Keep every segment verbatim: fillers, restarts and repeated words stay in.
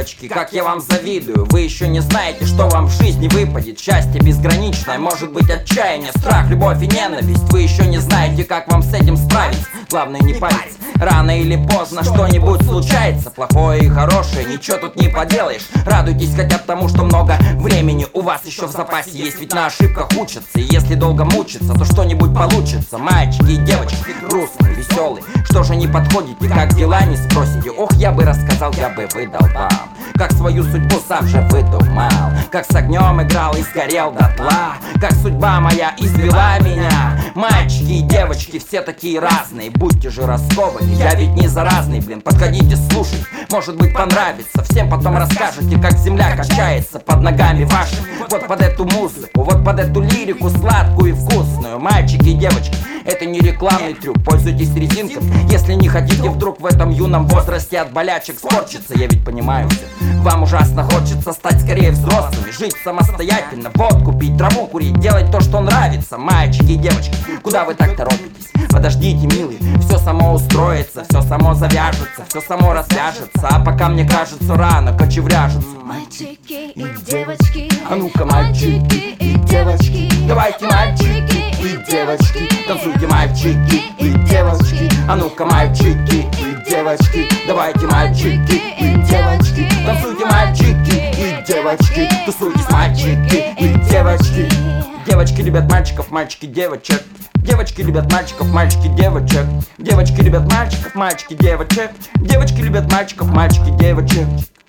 девочки, как я вам завидую. Вы еще не знаете, что вам в жизни выпадет. Счастье безграничное, может быть отчаяние, страх, любовь и ненависть. Вы еще не знаете, как вам с этим справиться. Главное не париться, рано или поздно что-нибудь случается. Плохое и хорошее, ничего тут не поделаешь. Радуйтесь хотя бы тому, что много времени у вас еще в запасе есть. Ведь на ошибках учатся, и если долго мучиться, то что-нибудь получится. Мальчики и девочки, грустные, веселые, что же не подходите, как дела не спросите. Ох, я бы рассказал, я бы выдал вам, как свою судьбу сам же выдумал, как с огнем играл и сгорел дотла, как судьба моя извела меня. Мальчики и девочки все такие разные, будьте же раскованы, я ведь не заразный, блин. Подходите слушать, может быть понравится. Всем потом расскажете, как земля качается под ногами вашими. Вот под эту музыку, вот под эту лирику сладкую и вкусную. Мальчики и девочки, это не рекламный трюк, пользуйтесь резинками, если не хотите вдруг в этом юном возрасте от болячек скорчиться. Я ведь понимаю все, вам ужасно хочется стать скорее взрослыми, жить самостоятельно, водку пить, траву курить, делать то, что нравится. Мальчики и девочки, куда вы так торопитесь? Подождите, милые, все само устроится, все само завяжется, все само развяжется. А пока мне кажется рано кочевряжется. Мальчики и девочки, а ну-ка, мальчики и девочки, давайте, мальчики и девочки, танцуйте, мальчики и девочки. А ну-ка, мальчики и девочки, давайте, мальчики и девочки, танцуйте, мальчики и девочки, тусуйтесь, мальчики и девочки. Девочки любят мальчиков, мальчики девочек. Девочки любят мальчиков, мальчики девочек. Девочки любят мальчиков, мальчики девочек. Девочки любят мальчиков, мальчики девочек.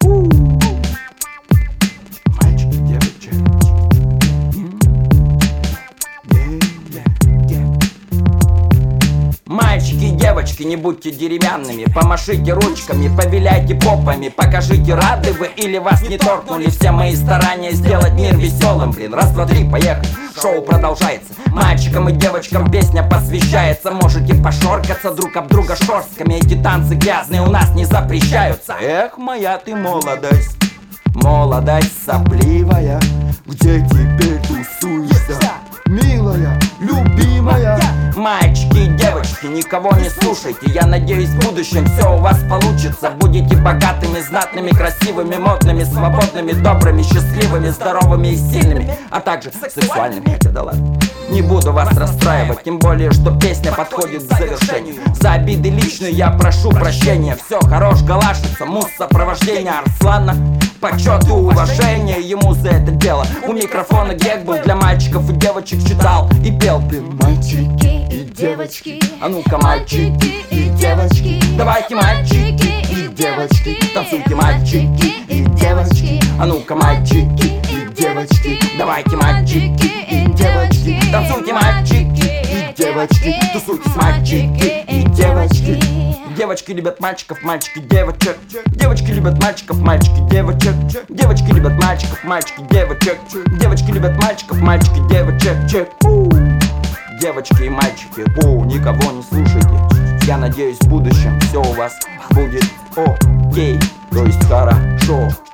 Мальчики девочек. Мальчики и девочки, не будьте деревянными, помашите ручками, повиляйте попами, покажите, рады вы или вас не торкнули все мои старания сделать мир веселым. Блин, раз, два, три, поехали, шоу продолжается. Мальчикам и девочкам песня посвящается. Можете пошоркаться друг об друга шорстками, эти танцы грязные у нас не запрещаются. Эх, моя ты молодость, молодость сопливая, где теперь тусуешься, милая, любимая? Мальчики и девочки, никого не слушайте. Я надеюсь, в будущем все у вас получится. Будете богатыми, знатными, красивыми, модными, свободными, добрыми, счастливыми, здоровыми и сильными, а также сексуальными. Хотя да ладно, не буду вас расстраивать, тем более, что песня подходит к завершению. За обиды личные я прошу прощения. Все, хорош галашится, муз сопровождения Арслана. Почет и уважение ему за это дело. У микрофона Гек был, для мальчиков и девочек читал и пел. Блин, мальчики и девочки, а ну-ка, мальчики и девочки, давайте, мальчики и девочки, танцуйте, мальчики и девочки. А ну-ка, мальчики и девочки, давайте, мальчики и девочки, танцуйте, мальчики и девочки, тусуйтесь, мальчики и девочки. Девочки любят мальчиков, мальчики девочек. Девочки любят мальчиков, мальчики девочек. Девочки любят мальчиков, мальчики девочек. Девочки любят мальчиков, мальчики девочек. Чек. Девочки и мальчики, у, никого не слушайте. Я надеюсь, в будущем все у вас будет окей, то есть хорошо.